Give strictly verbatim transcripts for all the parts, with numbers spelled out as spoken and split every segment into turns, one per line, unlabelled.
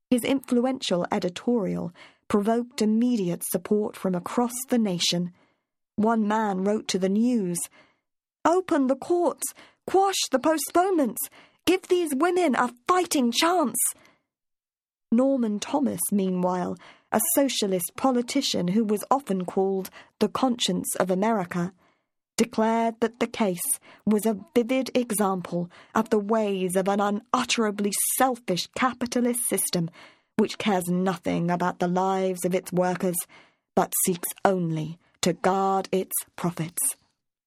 His influential editorial provoked immediate support from across the nation. One man wrote to the News, "Open the courts, quash the postponements, give these women a fighting chance." Norman Thomas, meanwhile, a socialist politician who was often called the conscience of America, declared that the case was a vivid example of the ways of an unutterably selfish capitalist system which cares nothing about the lives of its workers, but seeks only to guard its profits.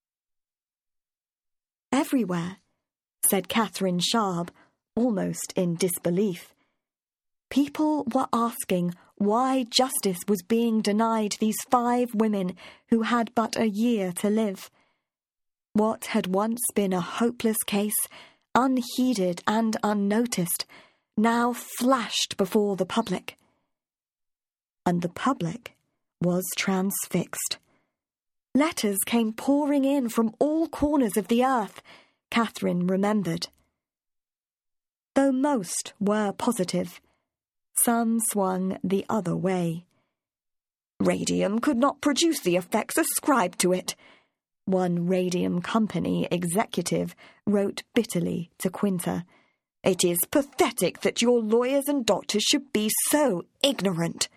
"Everywhere," said Catherine Sharp, almost in disbelief, people were asking why justice was being denied these five women who had but a year to live. What had once been a hopeless case, unheeded and unnoticed, now flashed before the public. And the public was transfixed. Letters came pouring in from all corners of the earth, Catherine remembered. Though most were positive, some swung the other way. "Radium could not produce the effects ascribed to it," one radium company executive wrote bitterly to Quinter. "It is pathetic that your lawyers and doctors should be so ignorant."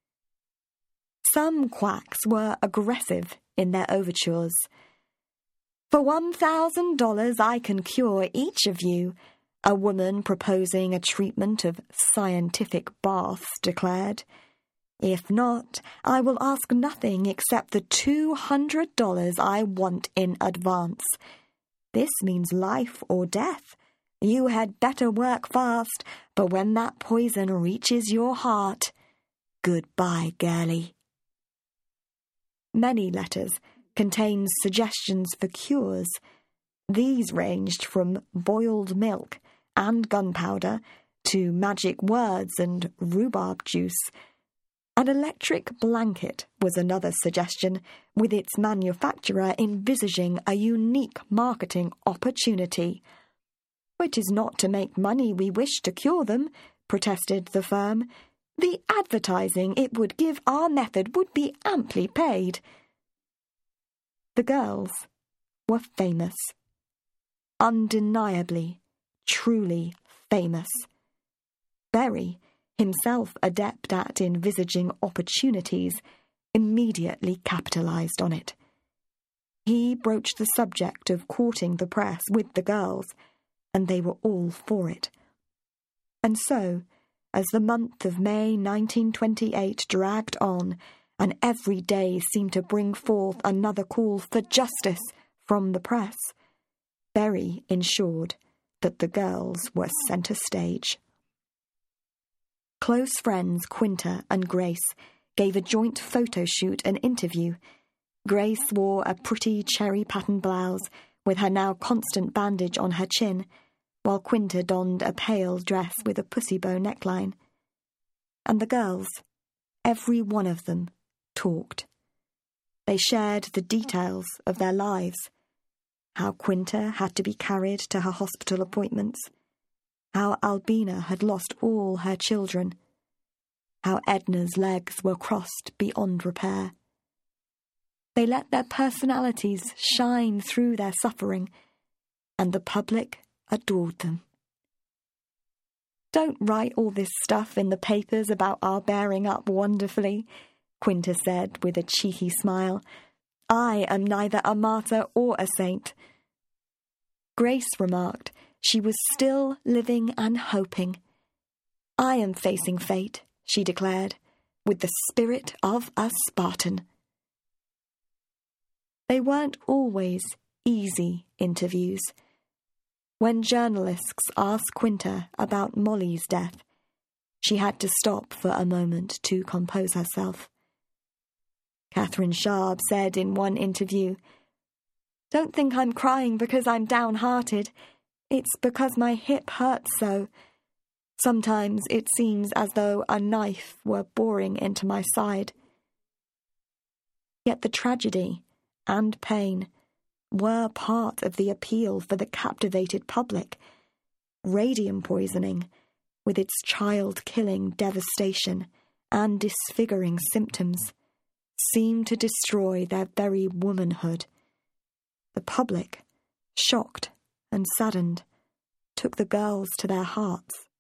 Some quacks were aggressive in their overtures. "For one thousand dollars I can cure each of you," a woman proposing a treatment of scientific baths declared. "If not, I will ask nothing except the two hundred dollars I want in advance. This means life or death. You had better work fast, for when that poison reaches your heart, goodbye, girlie." Many letters contained suggestions for cures. These ranged from boiled milk and gunpowder to magic words and rhubarb juice. An electric blanket was another suggestion, with its manufacturer envisaging a unique marketing opportunity. "It is not to make money we wish to cure them," protested the firm. "The advertising it would give our method would be amply paid." The girls were famous. Undeniably, truly famous. Berry, himself adept at envisaging opportunities, immediately capitalized on it. He broached the subject of courting the press with the girls, and they were all for it. And so, as the month of May nineteen twenty-eight dragged on, and every day seemed to bring forth another call for justice from the press, Berry ensured that the girls were centre stage. Close friends Quinter and Grace gave a joint photo shoot and interview. Grace wore a pretty cherry-patterned blouse with her now constant bandage on her chin, while Quinter donned a pale dress with a pussy bow neckline. And the girls, every one of them, talked. They shared the details of their lives. How Quinter had to be carried to her hospital appointments. How Albina had lost all her children. How Edna's legs were crossed beyond repair. They let their personalities shine through their suffering, and the public adored them. "Don't write all this stuff in the papers about our bearing up wonderfully," Quinter said with a cheeky smile. "I am neither a martyr or a saint." Grace remarked she was still living and hoping. "I am facing fate," she declared, with the spirit of a Spartan. They weren't always easy interviews. When journalists asked Quinter about Molly's death, she had to stop for a moment to compose herself. Catherine Sharp said in one interview, "Don't think I'm crying because I'm downhearted. It's because my hip hurts so. Sometimes it seems as though a knife were boring into my side." Yet the tragedy and pain were part of the appeal for the captivated public. Radium poisoning, with its child-killing devastation and disfiguring symptoms, seemed to destroy their very womanhood. The public, shocked and saddened, took the girls to their hearts.